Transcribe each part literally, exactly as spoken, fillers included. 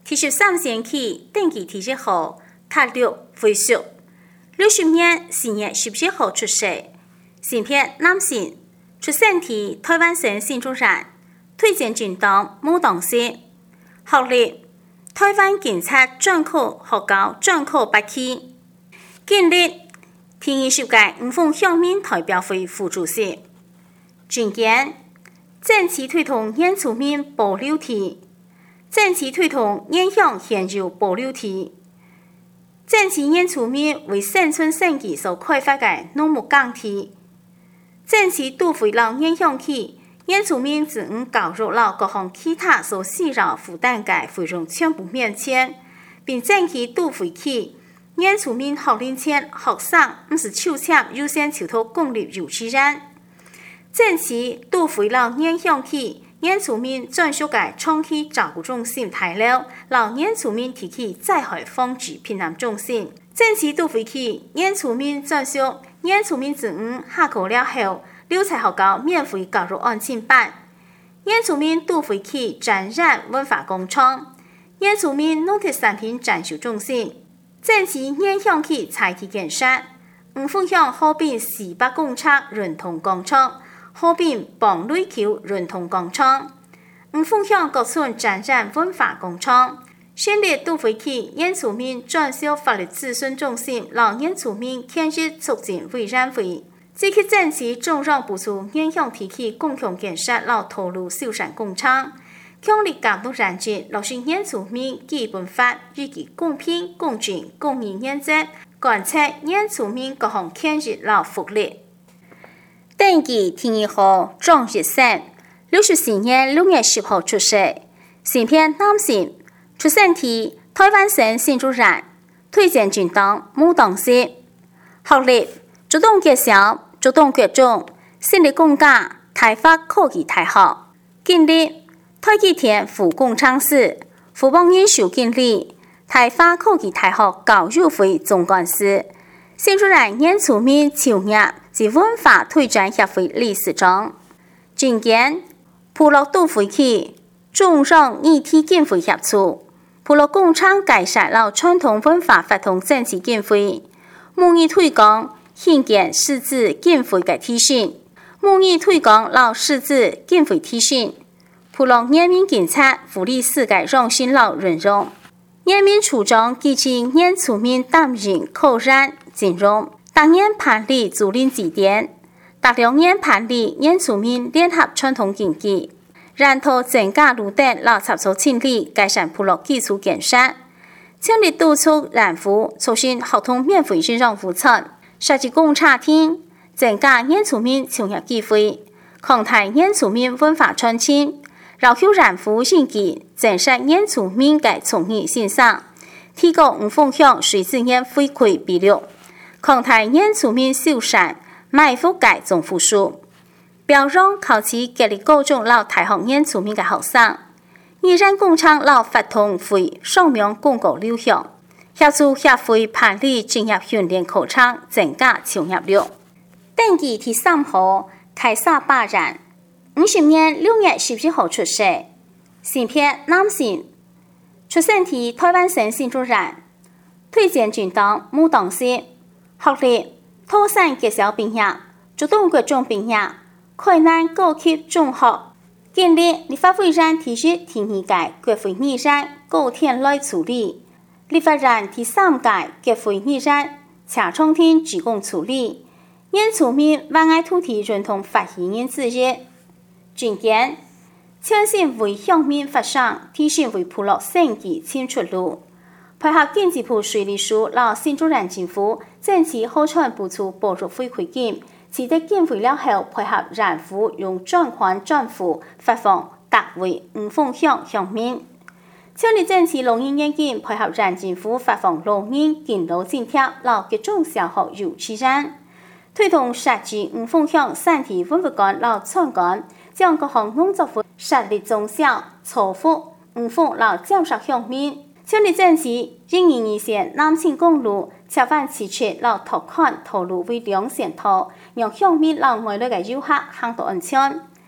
提出三星期登记提出后，踏入回溯。六十年四月十七号出世，性别男性，出生于台湾省新竹县，推荐政党无党籍，学历台湾警察专科学校专科八期，经历天艺术界五凤乡民代表会副主席，专业政治推动原住民保留地。政治推动影响现有保留地，政治原住民为生存生计所开发的农牧耕地，政治都会老影响起原住民自五教育了各项其他所需要负担的费用全部免签，并政治都会起原住民学龄前学生不是抽签优先抽到公立幼稚园，政治都会老影响起。原住民专属的长期照顾中心大楼，老原住民提起灾害防治避难中心，政治都会起原住民专属原住民子女下课了后，留在学校免费教育安亲班，原住民都会起展览文化工厂，原住民农特产品展售中心，政治影响起财体建设，五分享河滨四百公尺认同广场。河滨棒垒球认同广场，五分享各村展展文化工厂，县立都会区原住民专属法律咨询中心，老原住民权益促进委员会，这些政治总让部署影响提起共同建设老投入修缮工厂，强力监督拦截落实原住民基本法以及公平、公正、公义原则，贯彻原住民各项权益老福利。登记天一号庄日生，六十四年六月十号出世，性别男性，出生于台湾省新竹县，推荐政党无党籍，学历主动介绍、主动决中，心理工家台北科技大学，经历台积电副工厂师、副帮研修经理，台北科技大学教育会总干事，新竹县原住民就业及文化推展协会理事长，专业部落都会区中上议题经费协助，部落工厂改善了传统文化发动政治经费，มุ่意推广兴建识字经费的提升，มุ่意推广了识字经费提升，部落人民警察福利司的让新老任用，人民处长支持原住民担任口染金融。当年办理竹林祭典，大两年办理原住民联合传统竞技，然后增加路灯老插座清理，改善部落基础建设，强力督促染夫促进学童免费认养扶产，设计公茶厅，增加原住民就业机会，抗台原住民文化传承，绕休染夫兴技，增设原住民的从业线上，提高五分享水资源回馈比率。抗台原住民修缮埋伏界总复数，表扬考试激励高中老大学原住民的学生，依然工厂老发通会上名广告流向，协助协会办理专业训练课程，增加就业率。登记第三号凯撒巴人，五十年六月十七号出世，性别男性，出生于台湾省新竹县，推荐政党无党籍。学历土生技校毕业，主动国中毕业，台南高级中学，经历立法委员提出第二届国会议员高天来处理，立法院第三届国会议员查创天职工处理，原住民湾爱土地认同发言人之一，专业相信为乡民发声，提醒为部落生计清出路。配合经济部水利署老新竹县政府政治好传补助补助回馈金，取得经费了后，配合染夫用转款转付发放达为五分享乡民。强力政治农业眼镜配合县政府发放农业敬老津贴，老各种小学幼稚园，推动设置五分享山地文物馆老参观，将各项农作物设立中小、粗幅五分老教授乡民。强力政治仍然一线南清公路切换汽车老拓宽道路为两线道，让乡民老外来的游客行到安全。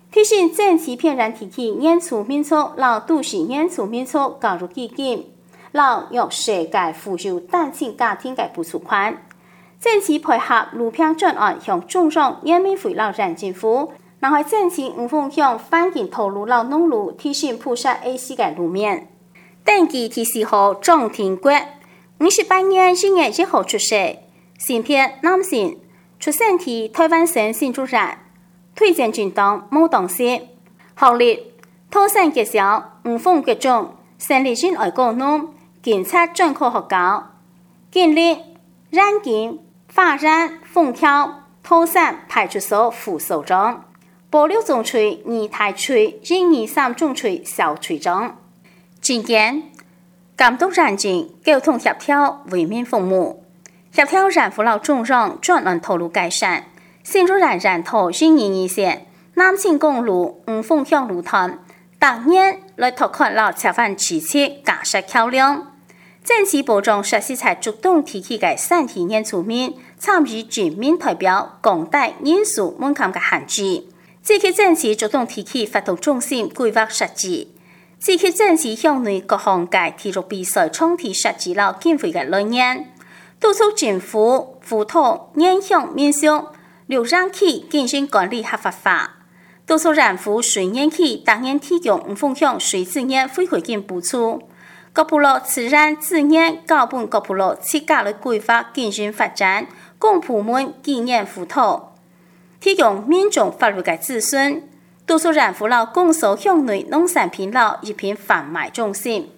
提醒政治偏然提起演出民族，老都市演出民族教育基金，老用世界富有单亲家庭嘅补助款。政治配合路片专案向中上人民会老人政府，然后政治唔奉向反建头路老农路提醒铺设 A C 嘅路面。登记提示号张天国，五十八年一月一號出世，性別男性，出生於台灣省新竹縣，推薦政黨冇黨籍，學歷土生結小，五豐國中，省立新外高農，檢測專科學校，經歷染金、法染、鳳跳、土山派出所副所長，保六中區二台區一二三中區小區長。今年監督人員交通協調為民服務，協調人扶老中讓專案投入改善。新竹縣人頭一二二線南清公路五鳳鄉路段，逐年來拓寬老車販汽車駕駛橋梁。政治部長實施才主動提起嘅三體演出面參與全面代表廣大人數門檻嘅限制。這期政治主動提起發動中心規劃設計。這期政治向內各行界體育比賽重提設計了經費嘅來源，督促政府輔導影響民眾留讓期進行管理合法化，督促政府隨年期當年提供唔奉向隨自然回饋金補助，各部落自然自然交本各部落自家的規劃進行發展，公部門經驗輔導，提供民眾法律嘅諮詢。督促政府了供售向內農產品了一片販賣中心。